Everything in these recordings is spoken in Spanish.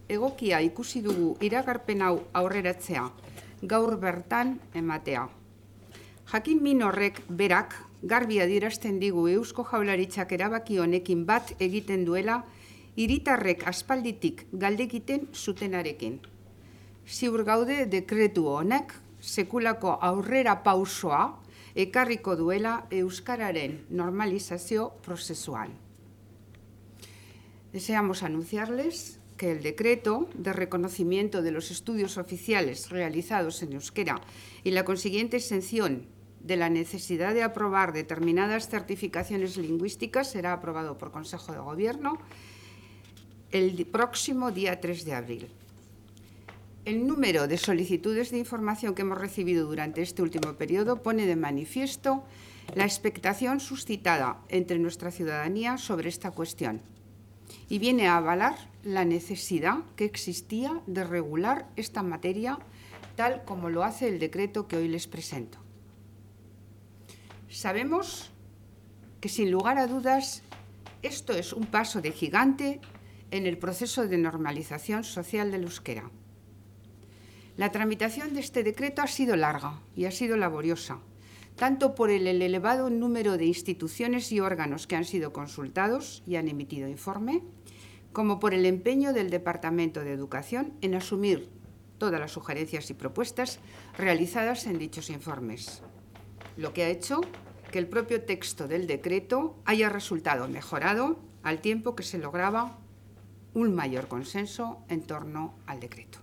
egokia ikusi dugu iragarpen hau aurreratzea, gaur bertan ematea. Jakin min horrek berak garbi adierazten digu Eusko Jaurlaritzak erabaki honekin bat egiten duela hiritarrek aspalditik galdekiten zutenarekin. Ziur gaude dekretu honek sekulako aurrera pausoa ekarriko duela euskararen normalizazio prozesuan. Deseamos anunciarles que el decreto de reconocimiento de los estudios oficiales realizados en euskera y la consiguiente exención de la necesidad de aprobar determinadas certificaciones lingüísticas será aprobado por Consejo de Gobierno el próximo día 3 de abril. El número de solicitudes de información que hemos recibido durante este último periodo pone de manifiesto la expectación suscitada entre nuestra ciudadanía sobre esta cuestión y viene a avalar la necesidad que existía de regular esta materia tal como lo hace el decreto que hoy les presento. Sabemos que, sin lugar a dudas, esto es un paso de gigante en el proceso de normalización social del euskera. La tramitación de este decreto ha sido larga y ha sido laboriosa, tanto por el elevado número de instituciones y órganos que han sido consultados y han emitido informe, como por el empeño del Departamento de Educación en asumir todas las sugerencias y propuestas realizadas en dichos informes, lo que ha hecho que el propio texto del decreto haya resultado mejorado al tiempo que se lograba un mayor consenso en torno al decreto.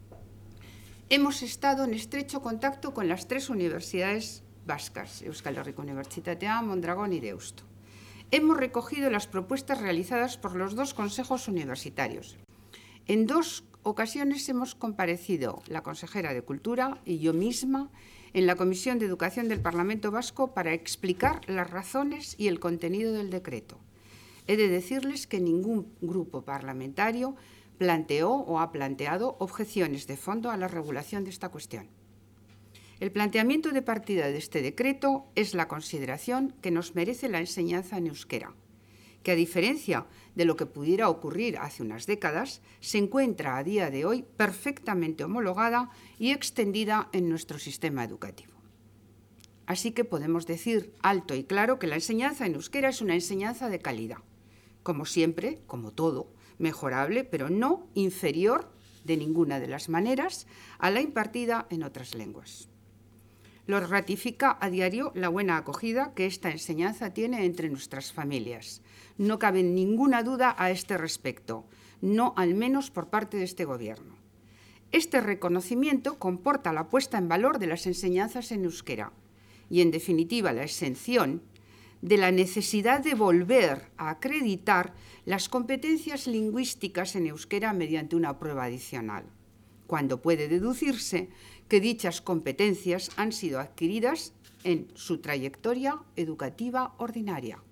Hemos estado en estrecho contacto con las 3 universidades vascas, Euskal Herriko Unibertsitatea, Mondragón y Deusto. Hemos recogido las propuestas realizadas por los 2 consejos universitarios. En 2 ocasiones hemos comparecido la consejera de Cultura y yo misma en la Comisión de Educación del Parlamento Vasco para explicar las razones y el contenido del decreto. He de decirles que ningún grupo parlamentario planteó o ha planteado objeciones de fondo a la regulación de esta cuestión. El planteamiento de partida de este decreto es la consideración que nos merece la enseñanza en euskera, que a diferencia de lo que pudiera ocurrir hace unas décadas, se encuentra a día de hoy perfectamente homologada y extendida en nuestro sistema educativo. Así que podemos decir alto y claro que la enseñanza en euskera es una enseñanza de calidad, como siempre, como todo, mejorable, pero no inferior de ninguna de las maneras a la impartida en otras lenguas. Lo ratifica a diario la buena acogida que esta enseñanza tiene entre nuestras familias. No cabe ninguna duda a este respecto, no al menos por parte de este Gobierno. Este reconocimiento comporta la puesta en valor de las enseñanzas en euskera y, en definitiva, la exención de la necesidad de volver a acreditar las competencias lingüísticas en euskera mediante una prueba adicional, cuando puede deducirse que dichas competencias han sido adquiridas en su trayectoria educativa ordinaria.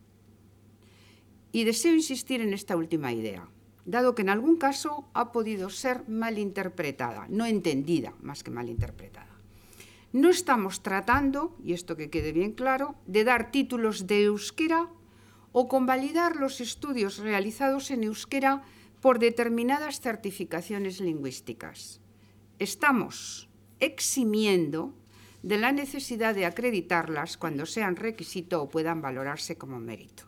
Y deseo insistir en esta última idea, dado que en algún caso ha podido ser malinterpretada, no entendida más que malinterpretada. No estamos tratando, y esto que quede bien claro, de dar títulos de euskera o convalidar los estudios realizados en euskera por determinadas certificaciones lingüísticas. Estamos eximiendo de la necesidad de acreditarlas cuando sean requisito o puedan valorarse como mérito.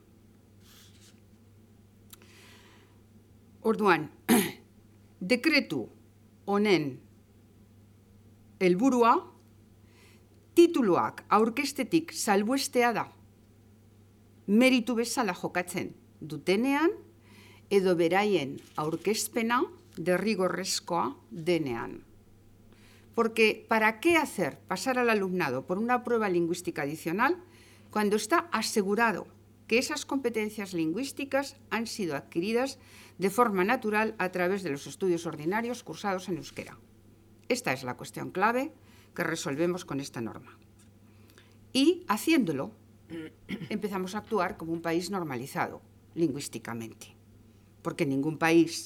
Orduan, dekretu honen helburua tituluak aurkestetik salbuestea da, meritu bezala jokatzen dutenean edo beraien aurkezpena derrigorrezkoa denean. Porque ¿para qué hacer pasar al alumnado por una prueba lingüística adicional cuando está asegurado que esas competencias lingüísticas han sido adquiridas de forma natural a través de los estudios ordinarios cursados en euskera? Esta es la cuestión clave que resolvemos con esta norma. Y, haciéndolo, empezamos a actuar como un país normalizado lingüísticamente, porque ningún país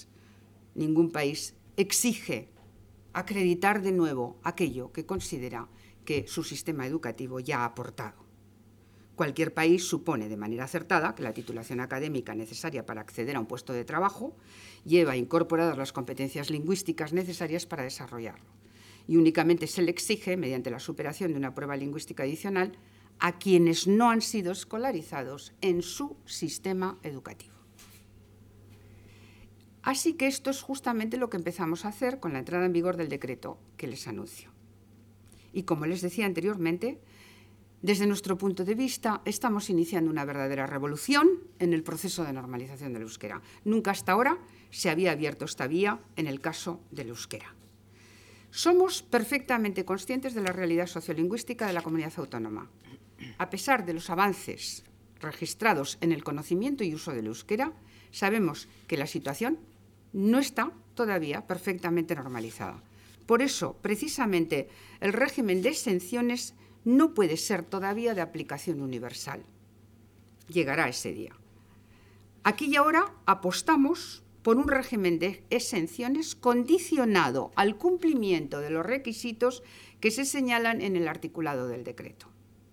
exige acreditar de nuevo aquello que considera que su sistema educativo ya ha aportado. Cualquier país supone de manera acertada que la titulación académica necesaria para acceder a un puesto de trabajo lleva incorporadas las competencias lingüísticas necesarias para desarrollarlo, y únicamente se le exige, mediante la superación de una prueba lingüística adicional, a quienes no han sido escolarizados en su sistema educativo. Así que esto es justamente lo que empezamos a hacer con la entrada en vigor del decreto que les anuncio. Y como les decía anteriormente, desde nuestro punto de vista estamos iniciando una verdadera revolución en el proceso de normalización del euskera. Nunca hasta ahora se había abierto esta vía en el caso del euskera. Somos perfectamente conscientes de la realidad sociolingüística de la comunidad autónoma. A pesar de los avances registrados en el conocimiento y uso del euskera, sabemos que la situación no está todavía perfectamente normalizada. Por eso, precisamente, el régimen de exenciones no puede ser todavía de aplicación universal. Llegará ese día. Aquí y ahora apostamos por un régimen de exenciones condicionado al cumplimiento de los requisitos que se señalan en el articulado del decreto.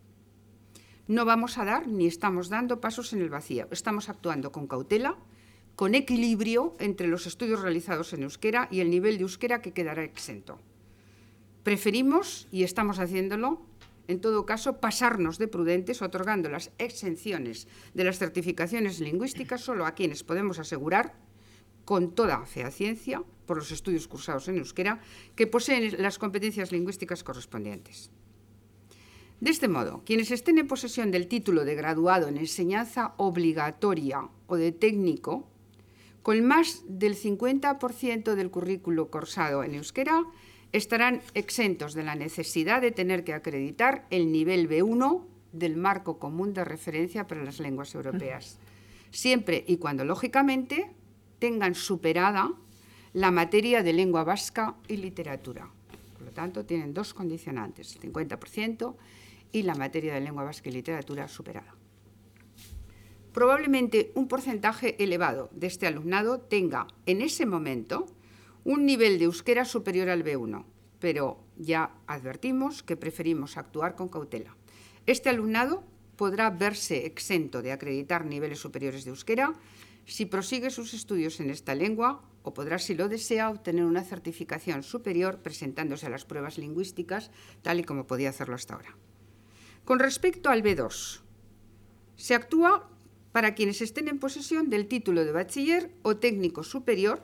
No vamos a dar ni estamos dando pasos en el vacío. Estamos actuando con cautela, con equilibrio entre los estudios realizados en euskera y el nivel de euskera que quedará exento. Preferimos, y estamos haciéndolo, en todo caso, pasarnos de prudentes otorgando las exenciones de las certificaciones lingüísticas solo a quienes podemos asegurar, con toda fehaciencia, por los estudios cursados en euskera, que poseen las competencias lingüísticas correspondientes. De este modo, quienes estén en posesión del título de graduado en enseñanza obligatoria o de técnico, con más del 50% del currículo cursado en euskera, estarán exentos de la necesidad de tener que acreditar el nivel B1 del marco común de referencia para las lenguas europeas, siempre y cuando, lógicamente, tengan superada la materia de lengua vasca y literatura. Por lo tanto, tienen dos condicionantes, el 50% y la materia de lengua vasca y literatura superada. Probablemente un porcentaje elevado de este alumnado tenga en ese momento un nivel de euskera superior al B1, pero ya advertimos que preferimos actuar con cautela. Este alumnado podrá verse exento de acreditar niveles superiores de euskera si prosigue sus estudios en esta lengua o podrá, si lo desea, obtener una certificación superior presentándose a las pruebas lingüísticas, tal y como podía hacerlo hasta ahora. Con respecto al B2, se actúa para quienes estén en posesión del título de bachiller o técnico superior,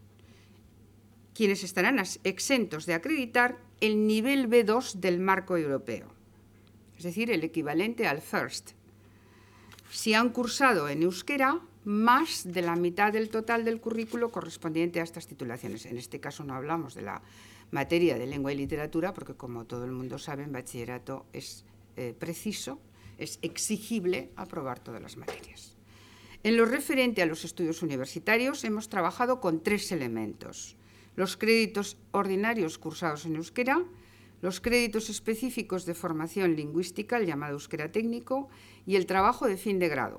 quienes estarán exentos de acreditar el nivel B2 del marco europeo, es decir, el equivalente al FIRST, si han cursado en euskera más de la mitad del total del currículo correspondiente a estas titulaciones. En este caso no hablamos de la materia de lengua y literatura, porque como todo el mundo sabe, en bachillerato es preciso, es exigible aprobar todas las materias. En lo referente a los estudios universitarios hemos trabajado con tres elementos: los créditos ordinarios cursados en euskera, los créditos específicos de formación lingüística, el llamado euskera técnico, y el trabajo de fin de grado.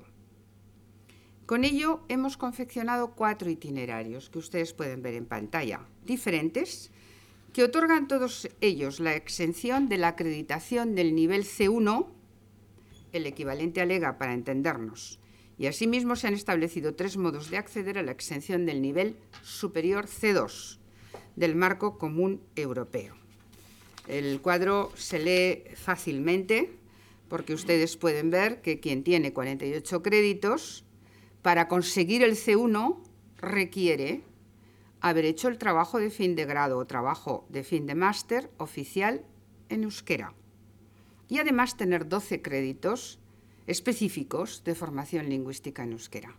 Con ello hemos confeccionado 4 itinerarios que ustedes pueden ver en pantalla, diferentes, que otorgan todos ellos la exención de la acreditación del nivel C1, el equivalente al EGA para entendernos, y asimismo se han establecido 3 modos de acceder a la exención del nivel superior C2 del marco común europeo. El cuadro se lee fácilmente porque ustedes pueden ver que quien tiene 48 créditos, para conseguir el C1 requiere haber hecho el trabajo de fin de grado o trabajo de fin de máster oficial en euskera y además tener 12 créditos específicos de formación lingüística en euskera.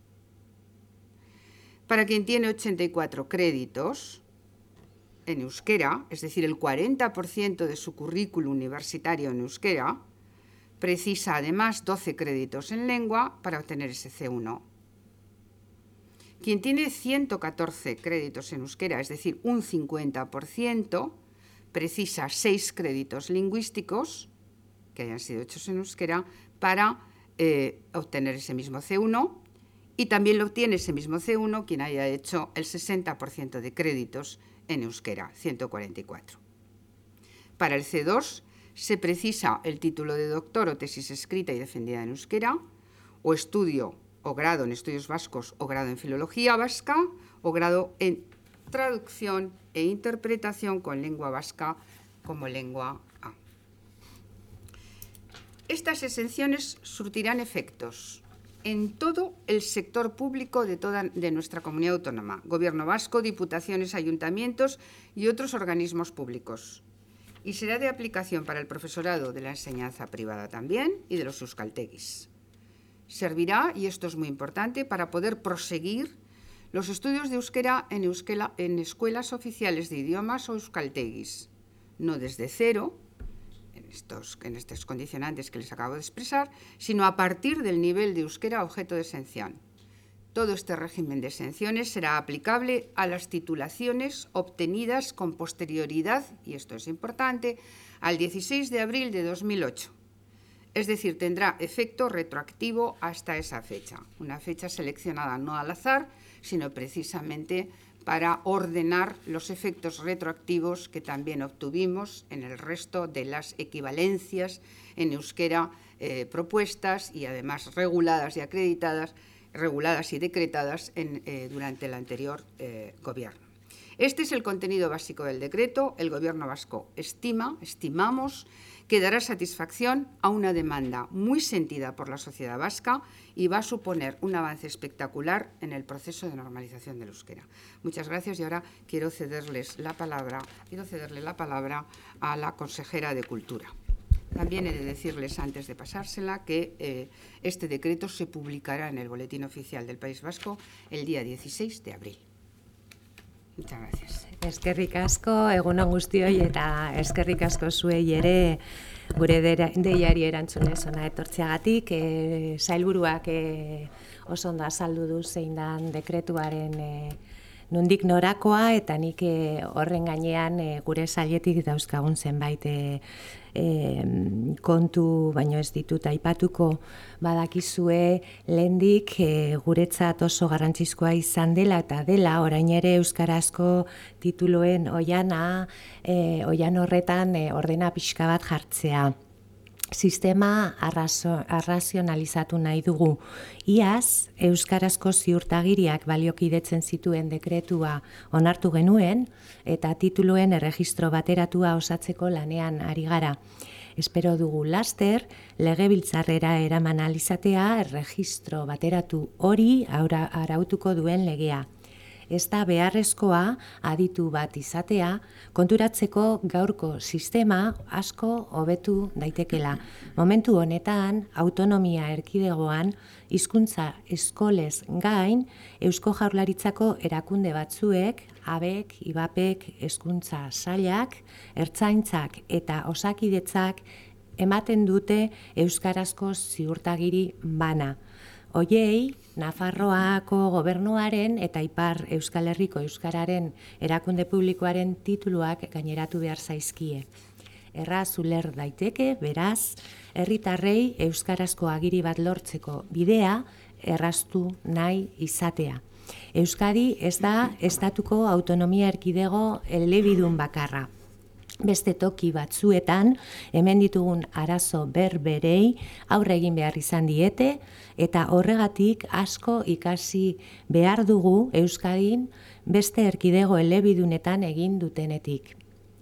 Para quien tiene 84 créditos en euskera, es decir, el 40% de su currículo universitario en euskera, precisa además 12 créditos en lengua para obtener ese C1. Quien tiene 114 créditos en euskera, es decir, un 50%, precisa 6 créditos lingüísticos que hayan sido hechos en euskera para obtener ese mismo C1, y también lo obtiene ese mismo C1 quien haya hecho el 60% de créditos en euskera, 144. Para el C2 se precisa el título de doctor o tesis escrita y defendida en euskera, o estudio o grado en estudios vascos o grado en filología vasca, o grado en traducción e interpretación con lengua vasca como lengua A. Estas exenciones surtirán efectos en todo el sector público de nuestra comunidad autónoma, Gobierno vasco, diputaciones, ayuntamientos y otros organismos públicos. Y será de aplicación para el profesorado de la enseñanza privada también y de los euskaltegis. Servirá, y esto es muy importante, para poder proseguir los estudios de euskera en escuelas oficiales de idiomas o euskaltegis, no desde cero, en estos condicionantes que les acabo de expresar, sino a partir del nivel de euskera objeto de exención. Todo este régimen de exenciones será aplicable a las titulaciones obtenidas con posterioridad, y esto es importante, al 16 de abril de 2008. Es decir, tendrá efecto retroactivo hasta esa fecha, una fecha seleccionada no al azar, sino precisamente para ordenar los efectos retroactivos que también obtuvimos en el resto de las equivalencias en euskera propuestas y además reguladas y acreditadas, reguladas y decretadas durante el anterior gobierno. Este es el contenido básico del decreto. El Gobierno vasco estimamos que dará satisfacción a una demanda muy sentida por la sociedad vasca y va a suponer un avance espectacular en el proceso de normalización del euskera. Muchas gracias y ahora quiero cederle la palabra a la consejera de Cultura. También he de decirles, antes de pasársela, que este decreto se publicará en el Boletín Oficial del País Vasco el día 16 de abril. Muchas gracias. Eskerrik asko, egun on guztioi eta eskerrik asko zuei ere gure deiari erantzunez hona etortzeagatik. Sailburuak oso ondo azaldu du zein dan dekretuaren nondik norakoa, eta nik horren gainean gure sailetik dauzkagun zenbait kontu, baino ez ditut aipatuko. Badakizue lehendik guretzat oso garrantzizkoa izan dela eta dela orain ere euskarazko tituluen oian horretan ordena pixka bat jartzea. Sistema arrazionalizatu nahi dugu. Iaz, euskarazko ziurtagiriak baliokidetzen zituen dekretua onartu genuen eta tituluen erregistro bateratua osatzeko lanean ari gara. Espero dugu laster, legebiltzarrera eraman ahal izatea erregistro bateratu hori arautuko duen legea. Ez da beharrezkoa aditu bat izatea, konturatzeko gaurko sistema asko hobetu daitekela. Momentu honetan, autonomia erkidegoan, hizkuntza eskolez gain, Eusko Jaurlaritzako erakunde batzuek, ABEK, IBAPek, hezkuntza sailak, ertzaintzak eta osakidetzak ematen dute euskarazko ziurtagiri bana. Hoiei, Nafarroako gobernuaren eta Ipar Euskal Herriko euskararen erakunde publikoaren tituluak gaineratu behar zaizkie. Erraz uler daiteke, beraz, herritarrei euskarazko agiri bat lortzeko bidea erraztu nahi izatea. Euskadi ez da estatuko autonomia erkidego elebidun bakarra. Beste toki batzuetan, hemen ditugun arazo berberei aurre egin behar izan diete, eta horregatik asko ikasi behar dugu Euskadin beste erkidego elebidunetan egin dutenetik.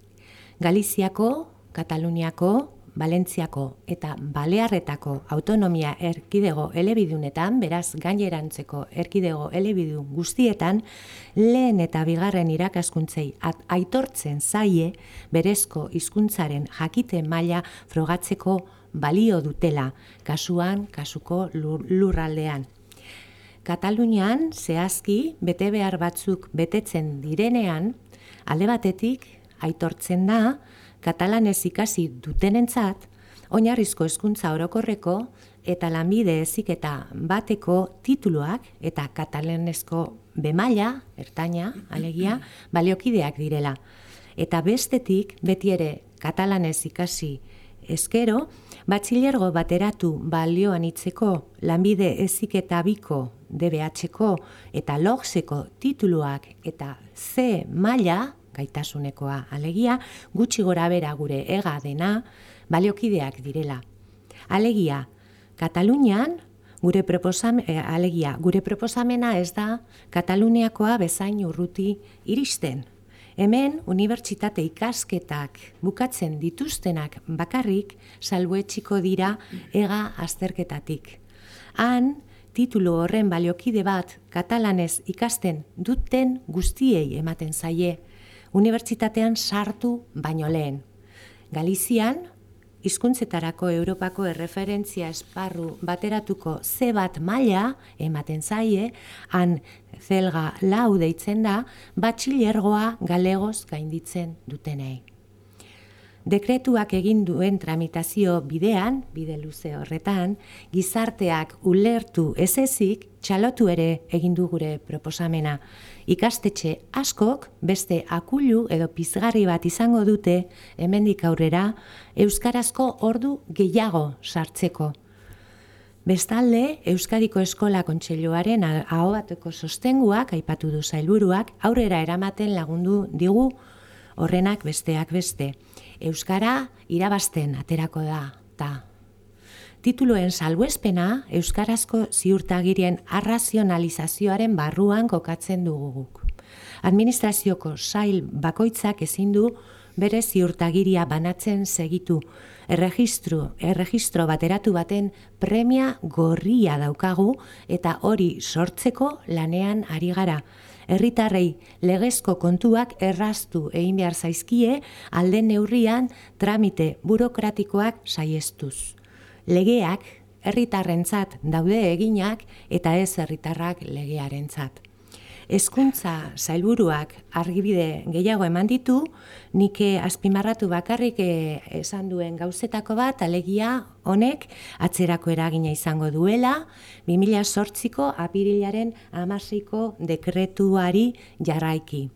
Galiziako, Kataluniako, Valentziako eta Balearretako autonomia erkidego elebidunetan, beraz gainerantzeko erkidego elebidun guztietan, lehen eta bigarren irakaskuntzei aitortzen zaie berezko hizkuntzaren jakite maila frogatzeko balio dutela, kasuko lurraldean. Katalunian zehazki bete behar batzuk betetzen direnean, alde batetik aitortzen da katalanez ikasi dutenentzat, oinarrizko hezkuntza orokorreko eta lanbide heziketa bateko tituluak eta katalanezko B-maila, ertaina, alegia, baliokideak direla. Eta bestetik, beti ere katalanez ikasi ezkero, batxilergo bateratu balioan itzeko lanbide heziketa biko DBH-ko eta LOGSeko tituluak eta C-maila, gaitasunekoa, alegia gutxi gorabehera gure ega dena baliokideak direla. Alegia, Katalunian gure proposamena ez da Kataluniakoa bezain urruti iristen. Hemen unibertsitate ikasketak bukatzen dituztenak bakarrik salbuetsiko dira ega azterketatik. Han, titulu horren baliokide bat katalanez ikasten duten guztiei ematen zaie, unibertsitatean sartu baino lehen. Galizian, hizkuntzetarako Europako erreferentzia esparru bateratuko C1 maila ematen zaie, han zelga 4 deitzen da, batxilergoa galegoz gainditzen dutenei. Dekretuak egin duen tramitazio bidean, bide luze horretan, gizarteak ulertu ezezik txalotu ere egin du gure proposamena. Ikastetxe askok beste akulu edo pizgarri bat izango dute hemendik aurrera euskarazko ordu gehiago sartzeko. Bestalde, Euskadiko Eskola Kontseiluaren ahobateko sostenguak aipatu du sailburuak aurrera eramaten lagundu digu horrenak besteak beste. Euskara irabazten aterako da, ta. Tituluen salbuespena euskarazko ziurtagirien arrazionalizazioaren barruan kokatzen dugu guk. Administrazioko sail bakoitzak ezin du bere ziurtagiria banatzen segitu. Erregistro bateratu baten premia gorria daukagu eta hori sortzeko lanean ari gara. Herritarrei legezko kontuak erraztu egin behar zaizkie alden neurrian tramite burokratikoak saihestuz. Legeak herritarrentzat daude eginak eta ez herritarrak legearentzat. Hezkuntza sailburuak argibide gehiago eman ditu, nik azpimarratu bakarrik esan duen gauzetako bat, alegia honek atzerako eragina izango duela, 2008ko apirilaren 16ko dekretuari jarraiki.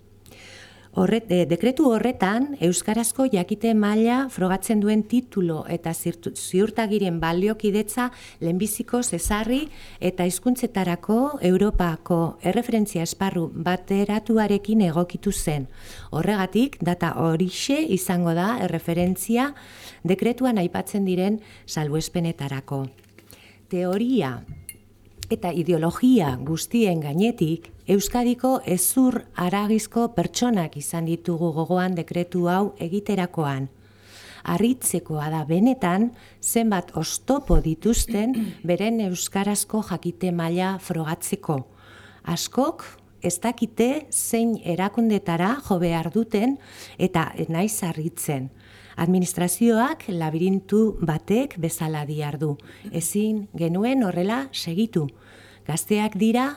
Dekretu horretan, euskarazko jakite maila frogatzen duen titulo eta ziurtagiren baliokidetza lehenbiziko ezarri eta hizkuntzetarako Europako erreferentzia esparru bateratuarekin egokitu zen. Horregatik, data horixe izango da erreferentzia dekretuan aipatzen diren salbuespenetarako. Teoria eta ideologia guztien gainetik, Euskadiko hezur haragizko pertsonak izan ditugu gogoan dekretu hau egiterakoan. Harritzekoa da benetan zenbat oztopo dituzten beren euskarazko jakite maila frogatzeko. Askok ez dakite zein erakundetara jo behar duten eta naiz harritzen. Administrazioak labirintu batek bezala diardu. Ezin genuen horrela segitu. Gazteak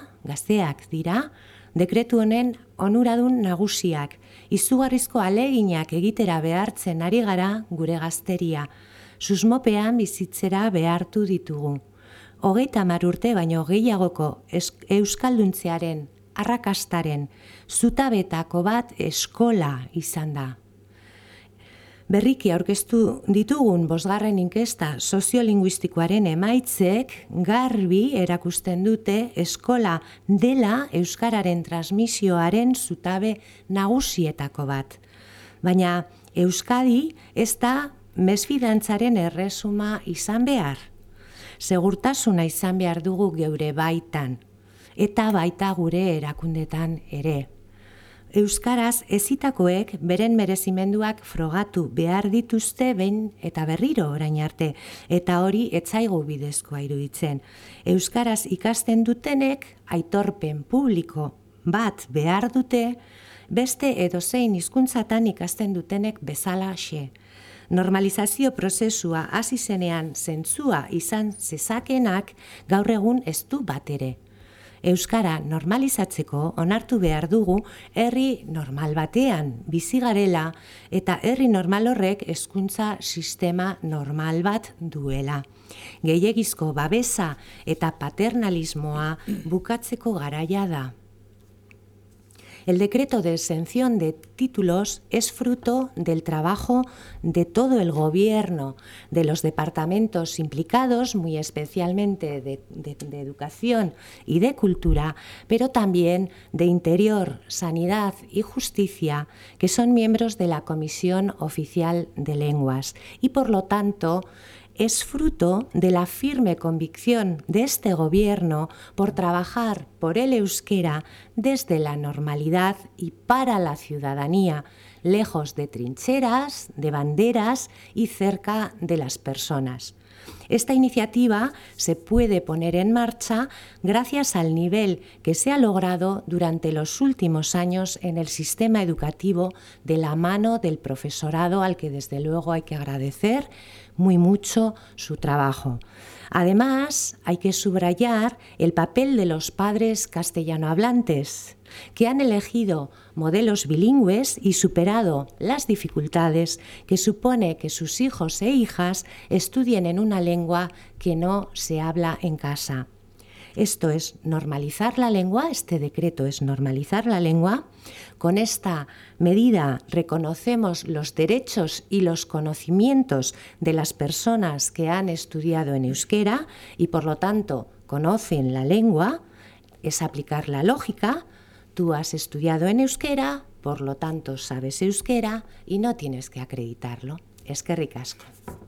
dira, dekretu honen onuradun nagusiak, izugarrizko aleginak egitera behartzen ari gara gure gazteria, susmopean bizitzera behartu ditugu. 30 urte baino gehiagoko euskalduntzearen, arrakastaren, zutabetako bat eskola izan da. Berriki aurkeztu ditugun 5. inkesta soziolinguistikoaren emaitzek garbi erakusten dute eskola dela euskararen transmisioaren zutabe nagusietako bat. Baina Euskadi ez da mesfidantzaren erresuma izan behar. Segurtasuna izan behar dugu geure baitan, eta baita gure erakundetan ere. Euskaraz ezitakoek beren merezimenduak frogatu behar dituzte behin eta berriro orain arte, eta hori ez zaigu bidezkoa iruditzen. Euskaraz ikasten dutenek aitorpen publiko bat behar dute, beste edozein hizkuntzatan ikasten dutenek bezalaxe. Normalizazio prozesua hasi zenean zentzua izan zezakenak gaur egun ez du batere. Euskara normalizatzeko onartu behar dugu herri normal batean bizi garela eta herri normal horrek hezkuntza sistema normal bat duela. Gehiegizko babesa eta paternalismoa bukatzeko garaia da. El decreto de exención de títulos es fruto del trabajo de todo el Gobierno, de los departamentos implicados, muy especialmente de Educación y de Cultura, pero también de Interior, Sanidad y Justicia, que son miembros de la Comisión Oficial de Lenguas y, por lo tanto, es fruto de la firme convicción de este Gobierno por trabajar por el euskera desde la normalidad y para la ciudadanía, lejos de trincheras, de banderas y cerca de las personas. Esta iniciativa se puede poner en marcha gracias al nivel que se ha logrado durante los últimos años en el sistema educativo de la mano del profesorado, al que desde luego hay que agradecer muy mucho su trabajo. Además, hay que subrayar el papel de los padres castellanohablantes, que han elegido modelos bilingües y superado las dificultades que supone que sus hijos e hijas estudien en una lengua que no se habla en casa. Esto es normalizar la lengua, este decreto es normalizar la lengua. Con esta medida reconocemos los derechos y los conocimientos de las personas que han estudiado en euskera y por lo tanto conocen la lengua, es aplicar la lógica. Tú has estudiado en euskera, por lo tanto sabes euskera y no tienes que acreditarlo. Eskerrik asko.